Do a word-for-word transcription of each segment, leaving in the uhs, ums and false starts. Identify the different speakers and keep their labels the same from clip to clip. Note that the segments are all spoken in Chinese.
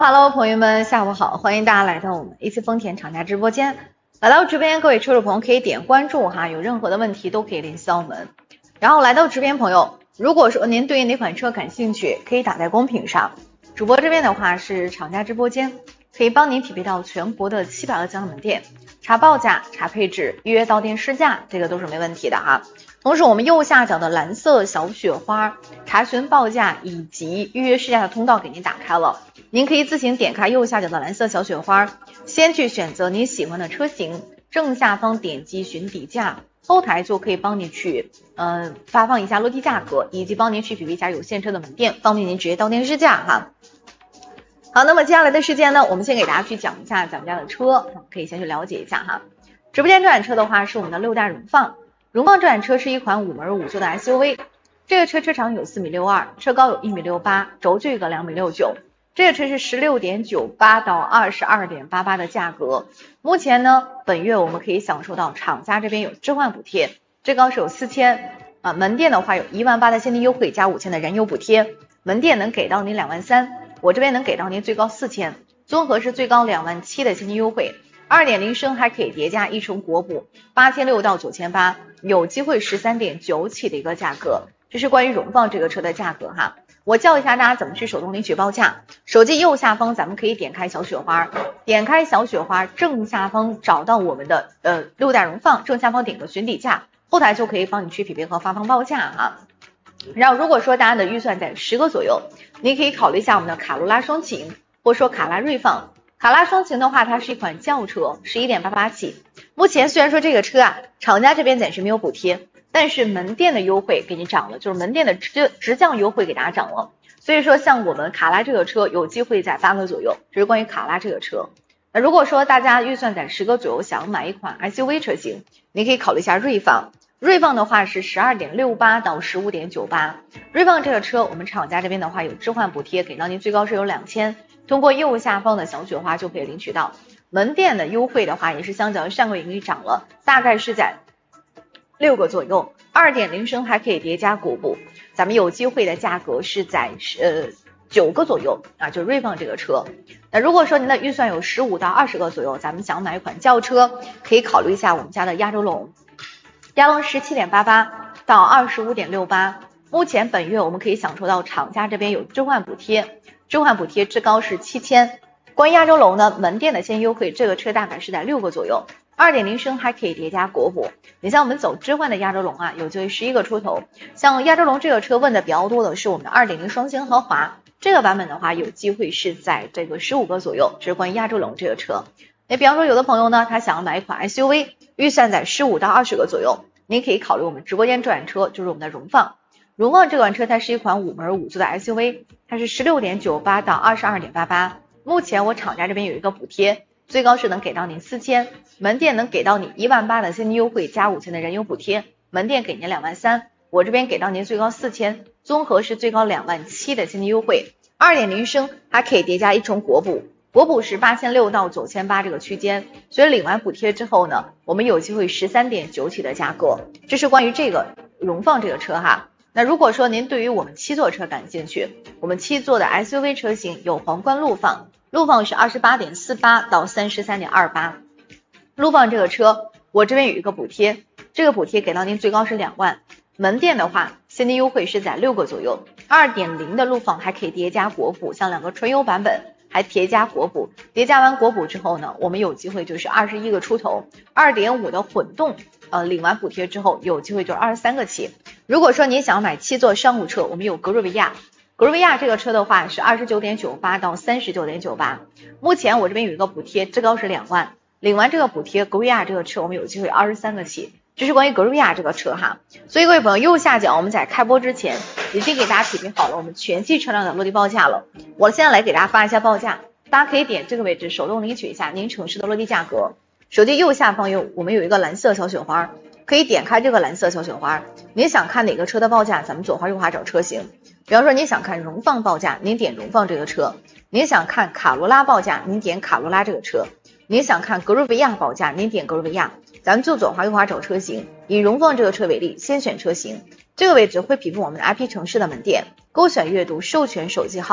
Speaker 1: Hello，朋友们，下午好，欢迎大家来到我们 A C 丰田厂家直播间。来到直播间，各位车主朋友可以点关注哈，有任何的问题都可以联系到我们。然后来到直播间朋友，如果说您对哪款车感兴趣，可以打在公屏上。主播这边的话是厂家直播间，可以帮您匹配到全国的七百个家门店，查报价、查配置、预约到店试驾，这个都是没问题的哈。同时我们右下角的蓝色小雪花查询报价以及预约试驾的通道给您打开了，您可以自行点开右下角的蓝色小雪花，先去选择你喜欢的车型，正下方点击询底价，后台就可以帮你去呃发放一下落地价格，以及帮您去匹配一下有现车的门店，方便您直接到店试驾哈。好，那么接下来的时间呢，我们先给大家去讲一下咱们家的车，可以先去了解一下哈。直播间这款车的话是我们的六代荣放，荣放这款车是一款五门五座的 S U V， 这个车车长有四米六二，车高有一米六八，轴距有两米六九。这个车是 十六点九八 到 二十二点八八 的价格。目前呢，本月我们可以享受到厂家这边有置换补贴，最高是有四千啊，门店的话有一万八的现金优惠加五千的燃油补贴，门店能给到您两万三，我这边能给到您最高四千，综合是最高两万七的现金优惠， 二点零 升还可以叠加一重国补，八千六到九千八，有机会 十三点九 起的一个价格。这是关于荣放这个车的价格哈。我教一下大家怎么去手动领取报价，手机右下方咱们可以点开小雪花，点开小雪花正下方找到我们的呃六代荣放，正下方点个询底价，后台就可以帮你去匹配和发放报价啊。然后如果说大家的预算在十个左右，你可以考虑一下我们的卡罗拉双擎，或者说卡拉锐放。卡拉双擎的话，它是一款轿车， 十一点八八 起。目前虽然说这个车啊，厂家这边暂时没有补贴，但是门店的优惠给你涨了，就是门店的直直降优惠给大家涨了。所以说像我们卡拉这个车有机会在八个左右，这是关于卡拉这个车。那如果说大家预算在十个左右，想买一款 S U V 车型，你可以考虑一下锐放。锐放的话是 十二点六八 到 十五点九八， 锐放这个车我们厂家这边的话有置换补贴，给到您最高是有两千，通过右下方的小雪花就可以领取到。门店的优惠的话也是相较于上个月给你涨了，大概是在六个左右， 二点零 升还可以叠加国补，咱们有机会的价格是在呃九个左右啊，就锐放这个车。那如果说您的预算有十五到二十个左右，咱们想买一款轿车，可以考虑一下我们家的亚洲龙。亚龙 十七点八八 到 二十五点六八， 目前本月我们可以享受到厂家这边有置换补贴，置换补贴至高是七千。关于亚洲龙呢，门店的现优惠，这个车大概是在六个左右， 二点零 升还可以叠加国补。你像我们走置换的亚洲龙啊，有机会十一个出头。像亚洲龙这个车问的比较多的是我们的 二点零 双星豪华，这个版本的话有机会是在这个十五个左右，这是关于亚洲龙这个车。那比方说有的朋友呢，他想要买一款 S U V， 预算在十五到二十个左右，您可以考虑我们直播间这款车，就是我们的荣放。荣放这款车它是一款五门五座的 S U V， 它是 十六点九八 到 二十二点八八， 目前我厂家这边有一个补贴，最高是能给到您四千，门店能给到你一万八的现金优惠加五千的燃油补贴，门店给您两万三，我这边给到您最高四千，综合是最高两万七的现金优惠， 二点零 升还可以叠加一重国补，国补是八千六到九千八这个区间，所以领完补贴之后呢，我们有机会 十三点九 起的价格。这是关于这个荣放这个车哈。那如果说您对于我们七座车感兴趣，我们七座的 S U V 车型有皇冠陆放，陆放是 二十八点四八 到 三十三点二八， 陆放这个车我这边有一个补贴，这个补贴给到您最高是两万，门店的话现金优惠是在六个左右， 二点零 的陆放还可以叠加国补，像两个纯油版本还叠加国补，叠加完国补之后呢，我们有机会就是二十一个出头， 二点五 的混动呃，领完补贴之后有机会就是二十三个起。如果说您想买七座商务车，我们有格瑞维亚，格瑞维亚这个车的话是 二十九点九八 到 三十九点九八， 目前我这边有一个补贴，最高是两万，领完这个补贴，格瑞维亚这个车我们有机会二十三个起。这是关于格瑞维亚这个车哈。所以各位朋友，右下角我们在开播之前已经给大家匹配好了我们全系车辆的落地报价了，我现在来给大家发一下报价，大家可以点这个位置手动领取一下您城市的落地价格。手机右下方有我们有一个蓝色小雪花，可以点开这个蓝色小雪花，您想看哪个车的报价，咱们左滑右滑找车型。比方说您想看荣放报价，您点荣放这个车，您想看卡罗拉报价，您点卡罗拉这个车，您想看格瑞维亚报价，您点格瑞维亚。咱们就左滑右滑找车型，以荣放这个车为例，先选车型，这个位置会匹配我们的 I P 城市的门店，勾选阅读授权手机号，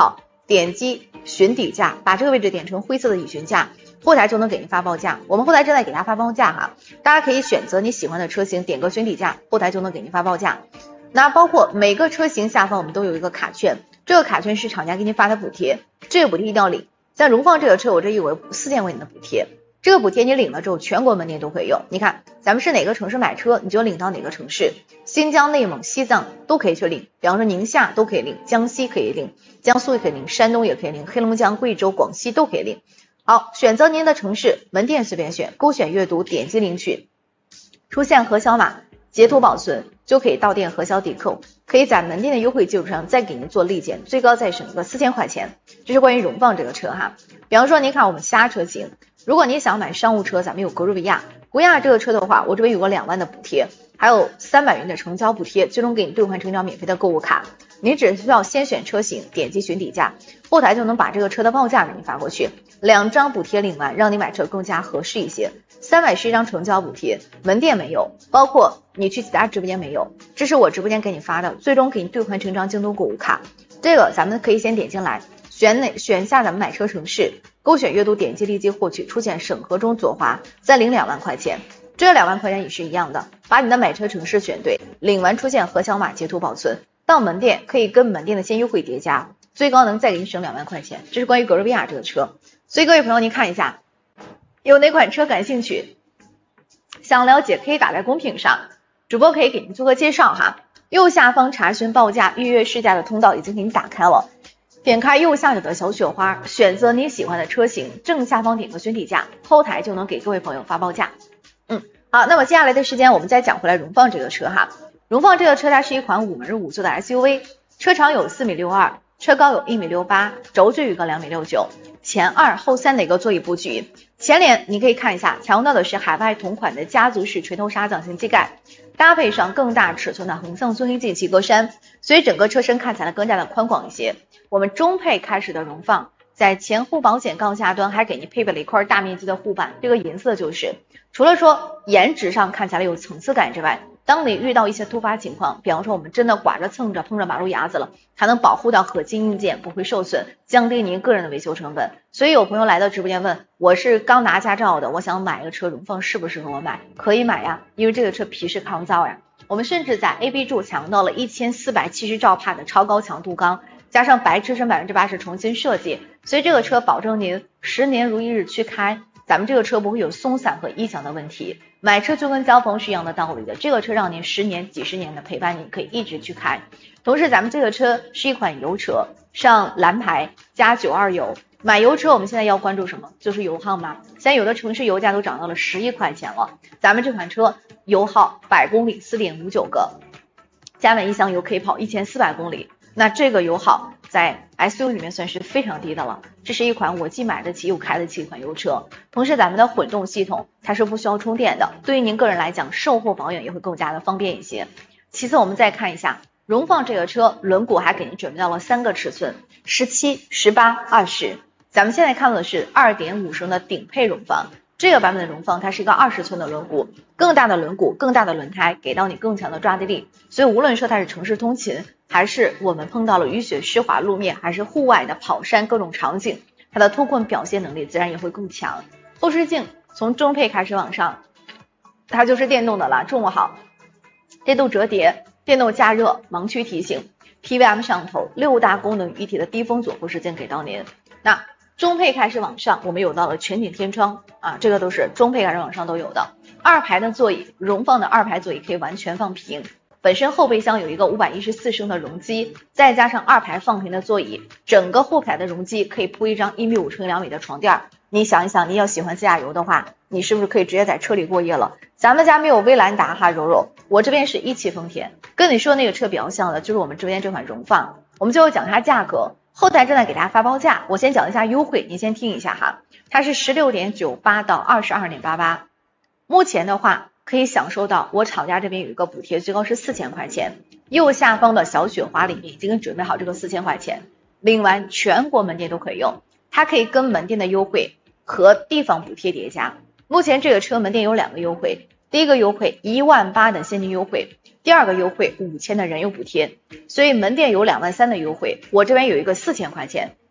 Speaker 1: 点击询底价，把这个位置点成灰色的已询价，后台就能给您发报价。我们后台正在给大家发报价哈，大家可以选择你喜欢的车型，点个询底价，后台就能给您发报价。那包括每个车型下方我们都有一个卡券，这个卡券是厂家给您发的补贴，这个补贴一定要领。像荣放这个车，我这有个四千块钱的补贴，这个补贴你领了之后，全国门店都可以用。你看咱们是哪个城市买车，你就领到哪个城市，新疆、内蒙、西藏都可以去领，比方说宁夏都可以领，江西可以领，江苏也可以领，山东也可以领，黑龙江、贵州、广西都可以领。好，选择您的城市，门店随便选，勾选阅读，点击领取，出现核销码，截图保存，就可以到店核销抵扣，可以在门店的优惠基础上再给您做立减，最高再省个四千块钱。这是关于荣放这个车哈。比方说您看我们其他车型，如果你想买商务车，咱们有格瑞维亚，格瑞亚这个车的话，我这边有个两万的补贴，还有三百元的成交补贴，最终给你兑换成一张免费的购物卡。你只需要先选车型，点击询底价，后台就能把这个车的报价给你发过去，两张补贴领完，让你买车更加合适一些。三百是一张成交补贴，门店没有，包括你去其他直播间没有，这是我直播间给你发的，最终给你兑换成一张京东购物卡。这个咱们可以先点进来，选哪选下咱们买车城市，勾选阅读，点击立即获取，出现审核中左滑，再领两万块钱。这两万块钱也是一样的，把你的买车城市选对，领完出现核销码，截图保存，到门店可以跟门店的先优惠叠加，最高能再给你省两万块钱。这是关于格瑞维亚这个车。所以各位朋友您看一下，有哪款车感兴趣想了解，可以打在公屏上，主播可以给您做个介绍哈。右下方查询报价预约试驾的通道已经给你打开了，点开右下角的小雪花，选择你喜欢的车型，正下方点个询底价，后台就能给各位朋友发报价。嗯，好，那么接下来的时间我们再讲回来荣放这个车哈。荣放这个车它是一款五门五座的 S U V， 车长有四米六二，车高有一米六八，轴距有个两米六九，前二后三的一个座椅布局。前脸你可以看一下，采用到的是海外同款的家族式锤头刹掌型机盖，搭配上更大尺寸的横向松音进气格栅，所以整个车身看起来更加的宽广一些。我们中配开始的荣放，在前后保险杠下端还给您配备了一块大面积的护板，这个颜色就是除了说颜值上看起来有层次感之外，当你遇到一些突发情况，比方说我们真的剐着蹭着碰着马路牙子了，还能保护到核心硬件不会受损，降低您个人的维修成本。所以有朋友来到直播间问，我是刚拿驾照的，我想买个车，荣放适不适合我买？可以买呀，因为这个车皮实抗造呀。我们甚至在 A B 柱采用到了一千四百七十兆帕的超高强度钢，加上白车身 百分之八十 重新设计，所以这个车保证您十年如一日去开，咱们这个车不会有松散和异响的问题。买车就跟交朋是一样的道理的，这个车让您十年几十年的陪伴你，可以一直去开。同时咱们这个车是一款油车，上蓝牌加九二油。买油车我们现在要关注什么？就是油耗嘛。现在有的城市油价都涨到了十一块钱了，咱们这款车油耗百公里 四点五九 个，加满一箱油可以跑一千四百公里，那这个油耗在 S U V 里面算是非常低的了。这是一款我既买得起又开得起一款油车，同时咱们的混动系统它是不需要充电的，对于您个人来讲售后保养也会更加的方便一些。其次我们再看一下荣放这个车，轮毂还给您准备到了三个尺寸，十七、十八、二十。咱们现在看到的是 二点五 升的顶配荣放，这个版本的荣放它是一个二十寸的轮毂，更大的轮毂，更大的轮胎，给到你更强的抓地力。所以无论说它是城市通勤，还是我们碰到了雨雪湿滑路面，还是户外的跑山各种场景，它的脱困表现能力自然也会更强。后视镜从中配开始往上，它就是电动的了，重好，电动折叠，电动加热，盲区提醒， P V M 上头，六大功能一体的低风阻后视镜给到您。那中配开始往上，我们有到了全景天窗啊，这个都是中配开始往上都有的。二排的座椅，荣放的二排座椅可以完全放平，本身后备箱有一个五百一十四升的容积，再加上二排放平的座椅，整个后排的容积可以铺一张一米五乘以两米的床垫。你想一想，你要喜欢自驾游的话，你是不是可以直接在车里过夜了？咱们家没有威兰达哈，柔柔，我这边是一汽丰田，跟你说那个车比较像的就是我们这边这款荣放。我们最后讲一下价格，后台正在给大家发报价，我先讲一下优惠，您先听一下哈，它是 十六点九八 到 二十二点八八， 目前的话可以享受到我厂家这边有一个补贴，最高是四千块钱，右下方的小雪花里面已经准备好这个四千块钱，领完全国门店都可以用，它可以跟门店的优惠和地方补贴叠加。目前这个车门店有两个优惠，第一个优惠一万八的现金优惠，第二个优惠五千的燃油补贴，所以门店有两万三的优惠，我这边有一个四千块钱，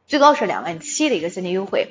Speaker 1: 最高是两万七的一个现金优惠。